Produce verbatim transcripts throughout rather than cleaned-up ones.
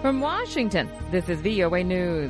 From Washington, this is V O A News.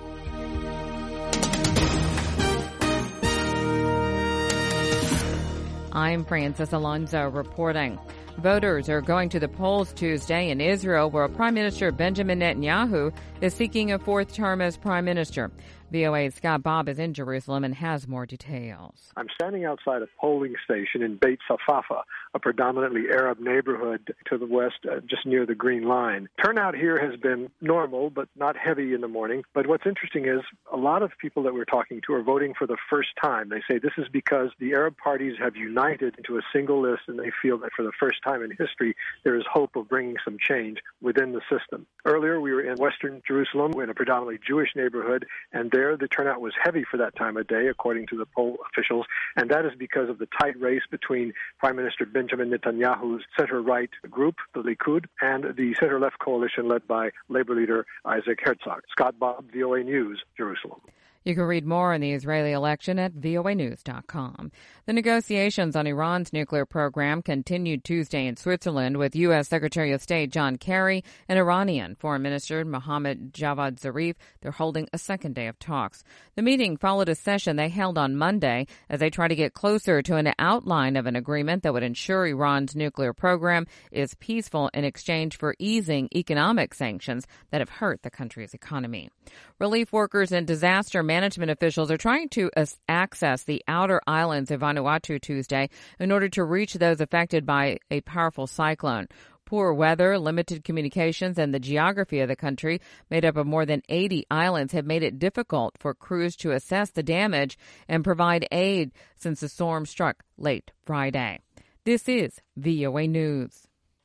I'm Francis Alonso reporting. Voters are going to the polls Tuesday in Israel, where Prime Minister Benjamin Netanyahu is seeking a fourth term as prime minister. V O A's Scott Bob is in Jerusalem and has more details. I'm standing outside a polling station in Beit Safafa, a predominantly Arab neighborhood to the west, uh, just near the Green Line. Turnout here has been normal, but not heavy in the morning. But what's interesting is a lot of people that we're talking to are voting for the first time. They say this is because the Arab parties have united into a single list, and they feel that for the first time in history, there is hope of bringing some change within the system. Earlier, we were in western Jerusalem in a predominantly Jewish neighborhood, and there the turnout was heavy for that time of day, according to the poll officials, and that is because of the tight race between Prime Minister Benjamin Netanyahu's center-right group, the Likud, and the center-left coalition led by Labor leader Isaac Herzog. Scott Bob, V O A News, Jerusalem. You can read more on the Israeli election at V O A news dot com. The negotiations on Iran's nuclear program continued Tuesday in Switzerland with U S. Secretary of State John Kerry and Iranian Foreign Minister Mohammad Javad Zarif. They're holding a second day of talks. The meeting followed a session they held on Monday as they try to get closer to an outline of an agreement that would ensure Iran's nuclear program is peaceful in exchange for easing economic sanctions that have hurt the country's economy. Relief workers and disaster management officials are trying to access the outer islands of Vanuatu Tuesday in order to reach those affected by a powerful cyclone. Poor weather, limited communications, and the geography of the country, made up of more than eighty islands, have made it difficult for crews to assess the damage and provide aid since the storm struck late Friday. This is V O A News.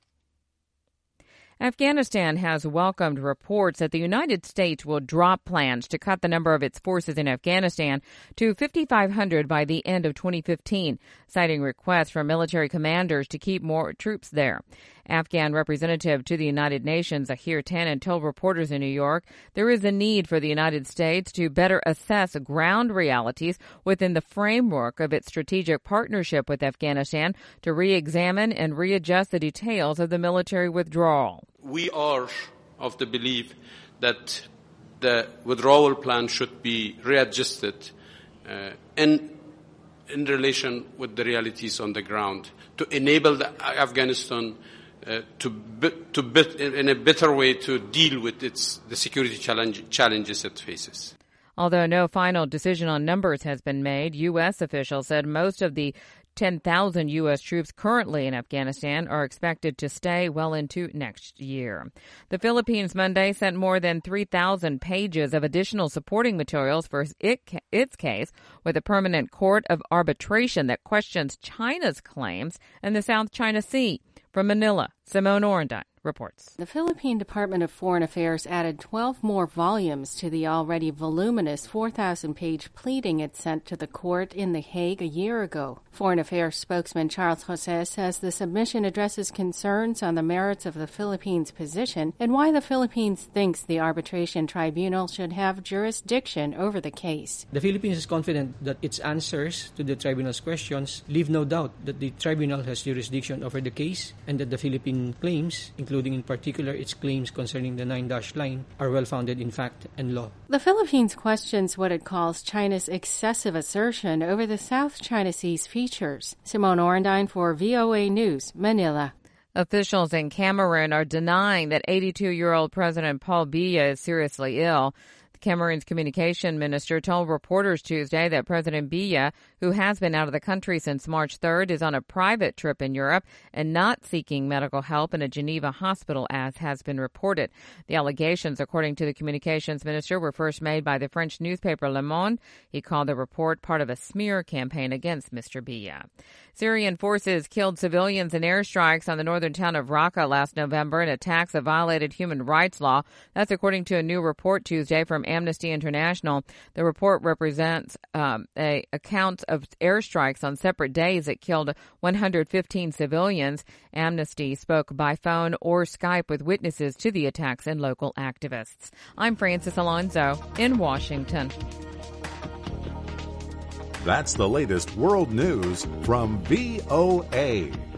Afghanistan has welcomed reports that the United States will drop plans to cut the number of its forces in Afghanistan to fifty-five hundred by the end of twenty fifteen, citing requests from military commanders to keep more troops there. Afghan representative to the United Nations, Ahir Tanan, told reporters in New York there is a need for the United States to better assess ground realities within the framework of its strategic partnership with Afghanistan to re-examine and readjust the details of the military withdrawal. We are of the belief that the withdrawal plan should be readjusted uh, in in relation with the realities on the ground to enable the Afghanistan uh, to bit, to bit in a better way to deal with its the security challenge, challenges it faces. Although no final decision on numbers has been made, U S officials said most of the ten thousand U S troops currently in Afghanistan are expected to stay well into next year. The Philippines Monday sent more than three thousand pages of additional supporting materials for it, its case with a permanent court of arbitration that questions China's claims in the South China Sea. From Manila, Simone Orendine reports. The Philippine Department of Foreign Affairs added twelve more volumes to the already voluminous four thousand page pleading it sent to the court in The Hague a year ago. Foreign Affairs spokesman Charles Jose says the submission addresses concerns on the merits of the Philippines' position and why the Philippines thinks the arbitration tribunal should have jurisdiction over the case. The Philippines is confident that its answers to the tribunal's questions leave no doubt that the tribunal has jurisdiction over the case and that the Philippine claims, including in particular its claims concerning the nine-dash line, are well-founded in fact and law. The Philippines questions what it calls China's excessive assertion over the South China Sea's features. Simone Orendine for V O A News, Manila. Officials in Cameroon are denying that eighty-two-year-old President Paul Biya is seriously ill. Cameroon's communication minister told reporters Tuesday that President Biya, who has been out of the country since March third, is on a private trip in Europe and not seeking medical help in a Geneva hospital, as has been reported. The allegations, according to the communications minister, were first made by the French newspaper Le Monde. He called the report part of a smear campaign against Mister Biya. Syrian forces killed civilians in airstrikes on the northern town of Raqqa last November in attacks that violated human rights law. That's according to a new report Tuesday from Amnesty International. The report represents um, a account of airstrikes on separate days that killed one hundred fifteen civilians. Amnesty spoke by phone or Skype with witnesses to the attacks and local activists. I'm Francis Alonso in Washington. That's the latest world news from V O A.